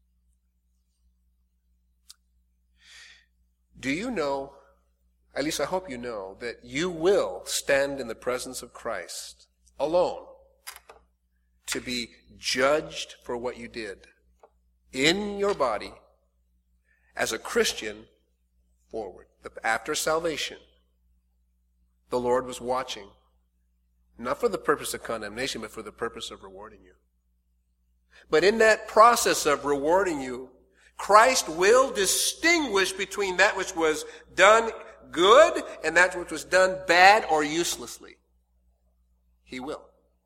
Speaker 1: Do you know, at least I hope you know, that you will stand in the presence of Christ alone to be judged for what you did in your body as a Christian forward. After salvation, the Lord was watching, not for the purpose of condemnation, but for the purpose of rewarding you. But in that process of rewarding you, Christ will distinguish between that which was done good and that which was done bad or uselessly. He will.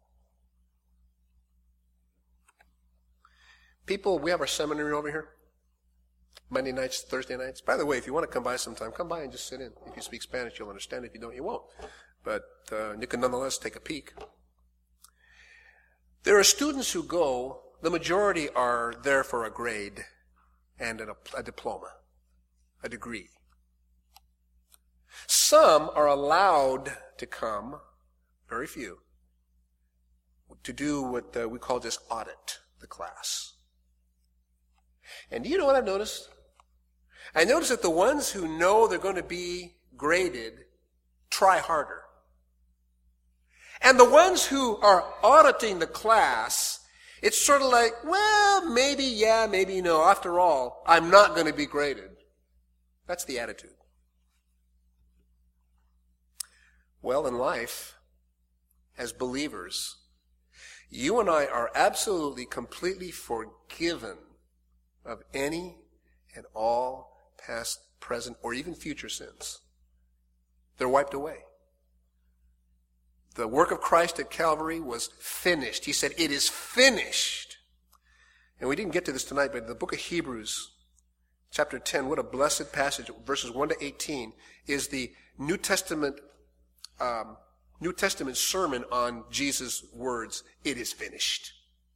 Speaker 1: People, we have our seminary over here. Monday nights, Thursday nights. By the way, if you want to come by sometime, come by and just sit in. If you speak Spanish, you'll understand. If you don't, you won't. But you can nonetheless take a peek. There are students who go, the majority are there for a grade and a diploma, a degree. Some are allowed to come, very few, to do what we call just audit the class. And do you know what I've noticed? I noticed that the ones who know they're going to be graded try harder. And the ones who are auditing the class, it's sort of like, well, maybe yeah, maybe no. After all, I'm not going to be graded. That's the attitude. Well, in life, as believers, You and I are absolutely, completely forgiven of any and all past, present, or even future sins. They're wiped away. The work of Christ at Calvary was finished. He said, it is finished. And we didn't get to this tonight, but the book of Hebrews, chapter 10, what a blessed passage, verses 1 to 18, is the New Testament sermon on Jesus' words, it is finished.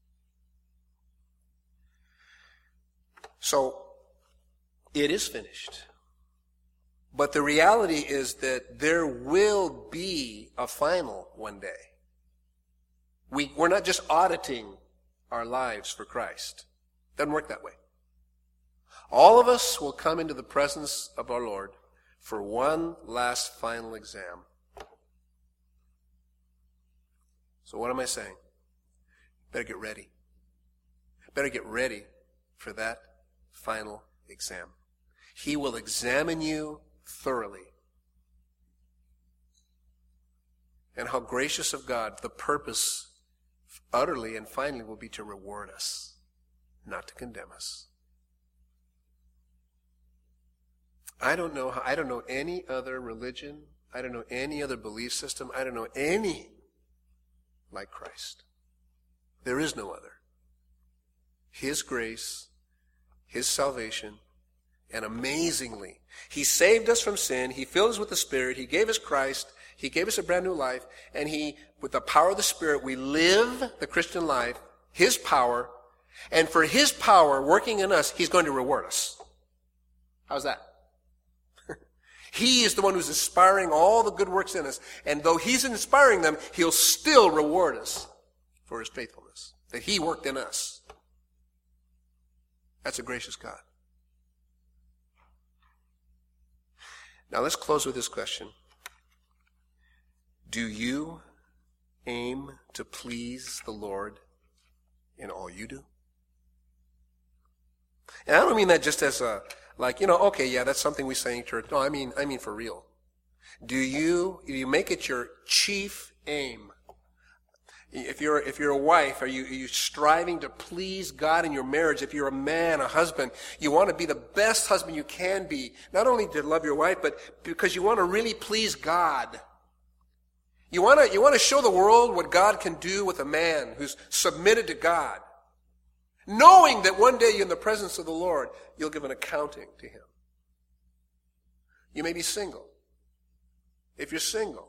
Speaker 1: So, it is finished. But the reality is that there will be a final one day. We're not just auditing our lives for Christ. Doesn't work that way. All of us will come into the presence of our Lord for one last final exam. So what am I saying? Better get ready. Better get ready for that final exam. He will examine you thoroughly. And how gracious of God, the purpose utterly and finally will be to reward us, not to condemn us. I don't know any other religion. I don't know any other belief system. I don't know any like Christ. There is no other. His grace, His salvation, and amazingly, He saved us from sin. He filled us with the Spirit. He gave us Christ. He gave us a brand new life. And with the power of the Spirit, we live the Christian life, His power. And for His power working in us, He's going to reward us. How's that? He is the one who's inspiring all the good works in us. And though He's inspiring them, He'll still reward us for His faithfulness that He worked in us. That's a gracious God. Now let's close with this question. Do you aim to please the Lord in all you do? And I don't mean that just as okay, yeah, that's something we say in church. No, I mean for real. Do you make it your chief aim? If you're a wife, are you striving to please God in your marriage? If you're a man, a husband, you want to be the best husband you can be. Not only to love your wife, but because you want to really please God. You want to show the world what God can do with a man who's submitted to God. Knowing that one day in the presence of the Lord, you'll give an accounting to Him. You may be single. If you're single,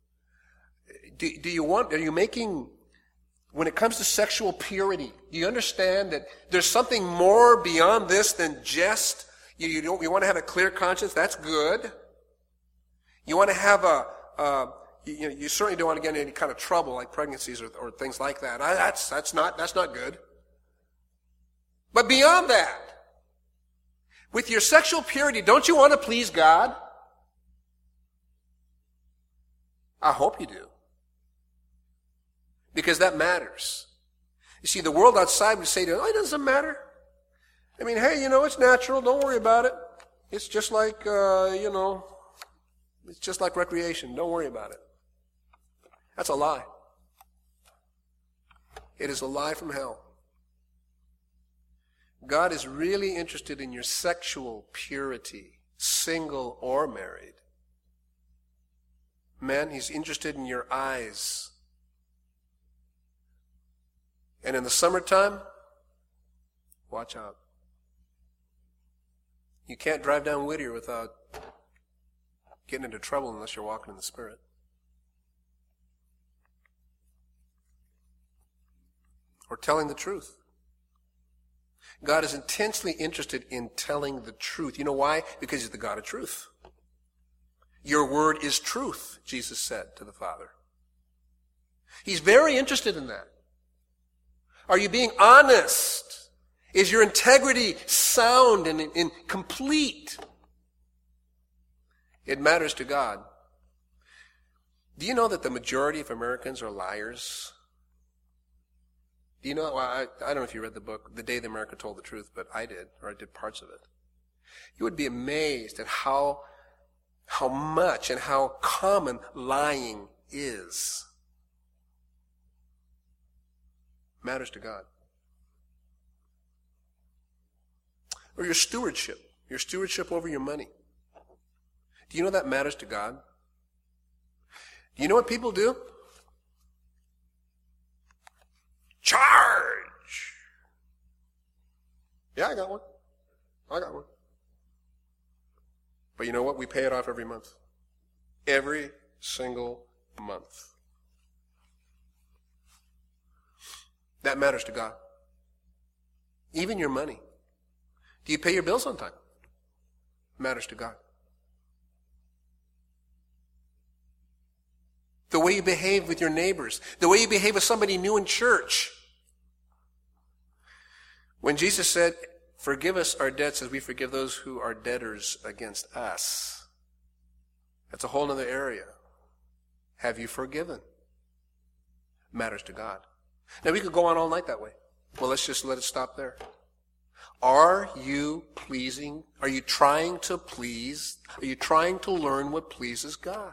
Speaker 1: are you making, when it comes to sexual purity, do you understand that there's something more beyond this than just, you want to have a clear conscience? That's good. You want to have you certainly don't want to get in any kind of trouble like pregnancies or things like that. That's not good. But beyond that, with your sexual purity, don't you want to please God? I hope you do. Because that matters. You see, the world outside would say to you, it doesn't matter. I mean, hey, it's natural. Don't worry about it. It's just like, it's just like recreation. Don't worry about it. That's a lie. It is a lie from hell. God is really interested in your sexual purity, single or married. Men, He's interested in your eyes. And in the summertime, watch out. You can't drive down Whittier without getting into trouble unless you're walking in the Spirit. Or telling the truth. God is intensely interested in telling the truth. You know why? Because He's the God of truth. Your word is truth, Jesus said to the Father. He's very interested in that. Are you being honest? Is your integrity sound and complete? It matters to God. Do you know that the majority of Americans are liars? Do you know, I don't know if you read the book, The Day That America Told the Truth, but I did, or I did parts of it. You would be amazed at how much and how common lying is. matters to God. Or your stewardship over your money. Do you know that matters to God? Do you know what people do? Charge! Yeah, I got one. But you know what? We pay it off every month. Every single month. That matters to God. Even your money. Do you pay your bills on time? Matters to God. The way you behave with your neighbors. The way you behave with somebody new in church. When Jesus said, forgive us our debts as we forgive those who are debtors against us. That's a whole other area. Have you forgiven? Matters to God. Now we could go on all night that way. Well, let's just let it stop there. Are you pleasing? Are you trying to please? Are you trying to learn what pleases God?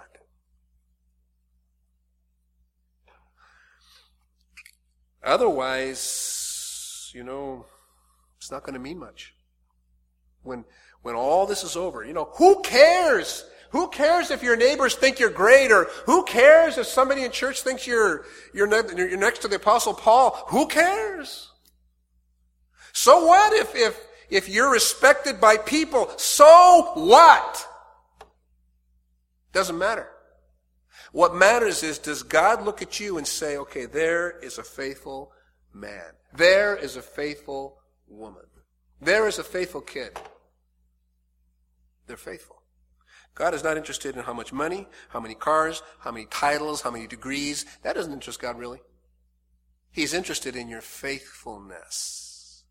Speaker 1: Otherwise, it's not going to mean much. When all this is over, who cares? Who cares if your neighbors think you're great, or who cares if somebody in church thinks you're next to the Apostle Paul? Who cares? So what if you're respected by people? So what? Doesn't matter. What matters is, does God look at you and say, okay, there is a faithful man. There is a faithful woman. There is a faithful kid. They're faithful. God is not interested in how much money, how many cars, how many titles, how many degrees. That doesn't interest God really. He's interested in your faithfulness.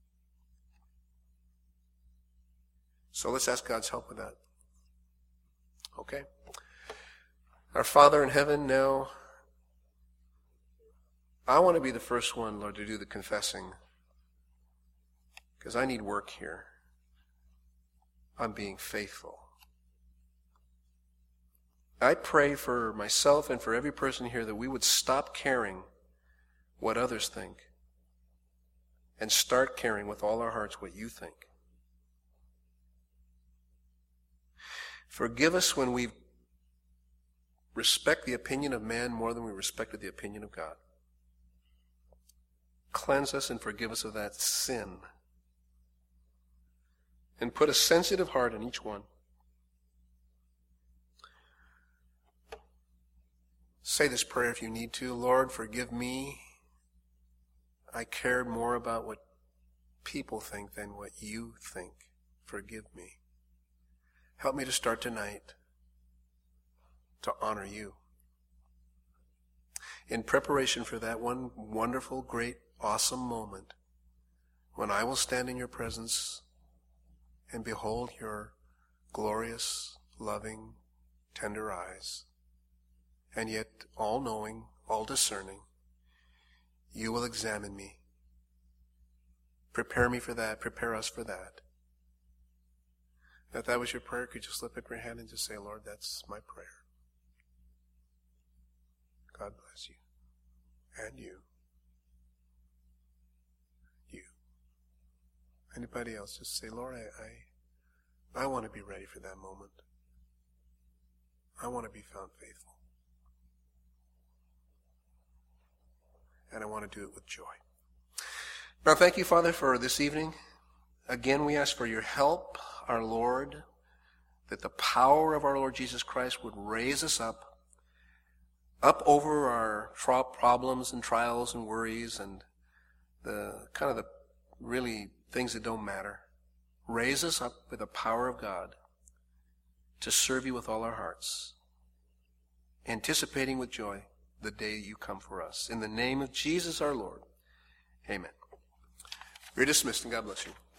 Speaker 1: So let's ask God's help with that. Okay? Our Father in heaven, now, I want to be the first one, Lord, to do the confessing. Because I need work here. I'm being faithful. I pray for myself and for every person here that we would stop caring what others think and start caring with all our hearts what you think. Forgive us when we respect the opinion of man more than we respected the opinion of God. Cleanse us and forgive us of that sin. And put a sensitive heart in each one. Say this prayer if you need to. Lord, forgive me. I cared more about what people think than what you think. Forgive me. Help me to start tonight to honor you. In preparation for that one wonderful, great, awesome moment when I will stand in your presence and behold your glorious, loving, tender eyes, and yet all-knowing, all-discerning, you will examine me. Prepare me for that. Prepare us for that. If that was your prayer, could you just lift up your hand and just say, Lord, that's my prayer. God bless you. And you. You. Anybody else, just say, Lord, I want to be ready for that moment. I want to be found faithful. And I want to do it with joy. Now, thank you, Father, for this evening. Again, we ask for your help, our Lord, that the power of our Lord Jesus Christ would raise us up over our problems and trials and worries and the kind of the really things that don't matter. Raise us up with the power of God to serve you with all our hearts, anticipating with joy the day you come for us. In the name of Jesus our Lord, amen. You're dismissed, and God bless you.